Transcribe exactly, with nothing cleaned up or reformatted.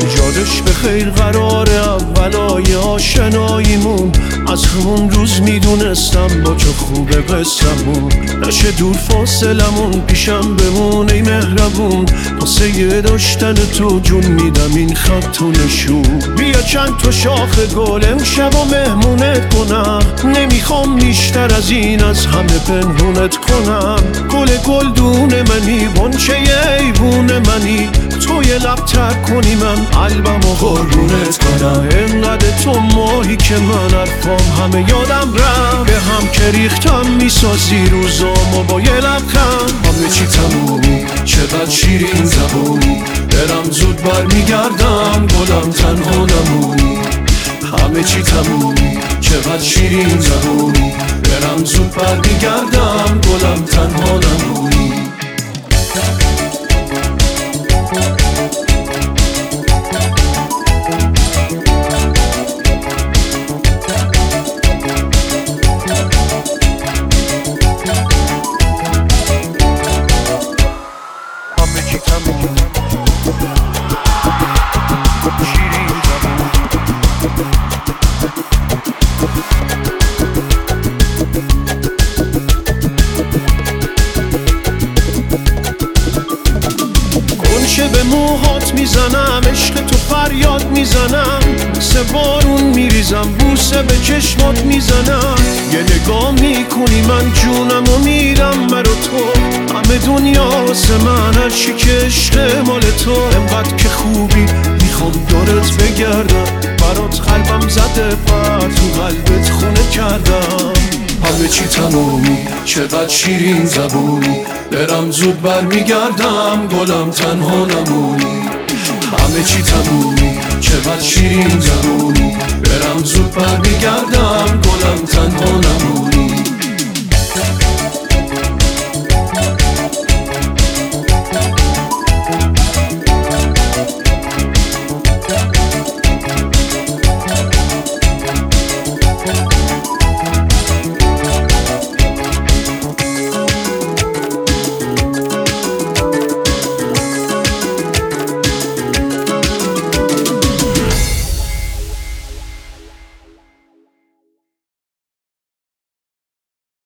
جادش به خیر قراره اولای آشناییمون، از همون روز میدونستم با چه خوبه قصمون، نشه دور فاصلمون پیشم بمونه ای مهربون، واسه یه داشتن تو جون میدم این خط و نشون. بیا چند تا شاخ گل امشب و مهمونت کنم، نمیخوام بیشتر از این از همه پنهونت کنم. گل گلدون منی غنچه ایوون منی، تو یه لب تر کنی من قلبم و قربونت کنم. انقدر تو ماهی که من حرفام همه یادم رفت، به هم که ریختم میسازی روزامو با یه لبخند. همه چی تمومی چقدر شیرین زبونی، برم زود برمیگردم گلم تنها نمونی. همه چی تمومی چقدر شیرین زبونی، برم زود برمیگردم گلم تنها نمونی. گنچه به موهات میزنم، عشق تو فریاد میزنم، سه بارون میریزم بوسه به چشمات میزنم. یه نگاه میکنی من جونم و میرم برا تو، همه دنیا واسه من هرچی که عشق مال تو. انقدر که خوبی میخوام دورت بگردم، برات قلبم زده پر تو قلبت خونه کردم. همه چی تمومی چقدر شیرین زبونی، برم زود برمیگردم گلم تنها نمونی. همه چی تمومی چقدر شیرین زبونی، برم زود برمیگردم